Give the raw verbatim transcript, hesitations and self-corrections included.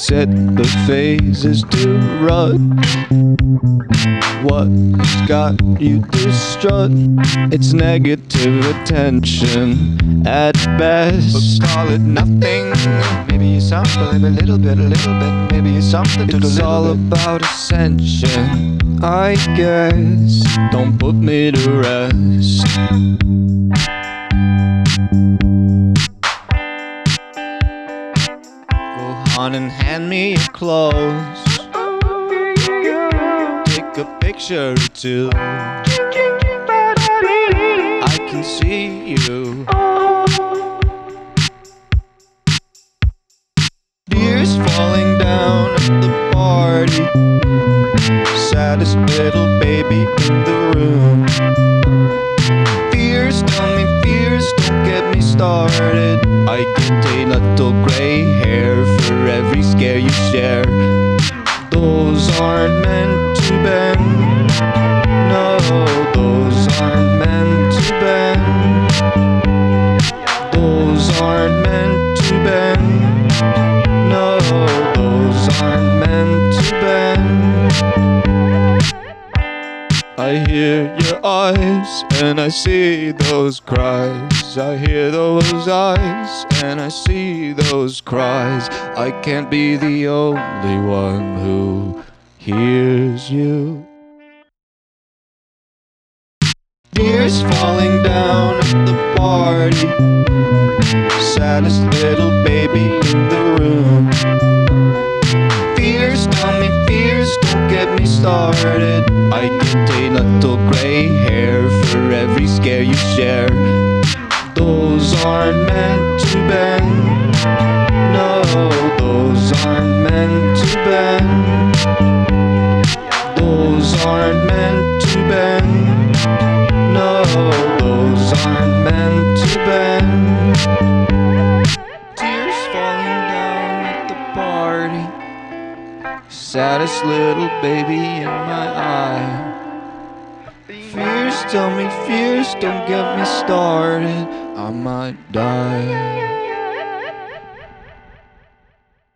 set the phases to run. What's got you distraught? It's negative attention at best. But call it nothing. Maybe it's something, maybe a little bit, a little bit. Maybe it's something to It's the all little bit. about ascension, I guess. Don't put me to rest. Go on and hand me your clothes. Take a picture or two. I can see you. Beer's falling down at the party. Saddest little baby in the room. Fears, tell me fears, don't get me started. I get a little gray hair for every scare you share. Those aren't meant to bend. No, those aren't meant to bend. Those aren't meant to bend. No, those aren't meant to bend. I hear your eyes and I see those cries. I hear those eyes and I see those cries. I can't be the only one who hears you. Tears falling down at the party. Saddest little baby in the room. Fears, tell me fears, don't get me started. I get a little gray hair for every scare you share. Those aren't meant to bend. No, those aren't meant to bend. Those aren't meant to bend. No, those aren't meant to bend. Tears falling down at the party. Saddest little baby in my eye. Fears, tell me fears, don't get me started. I might die.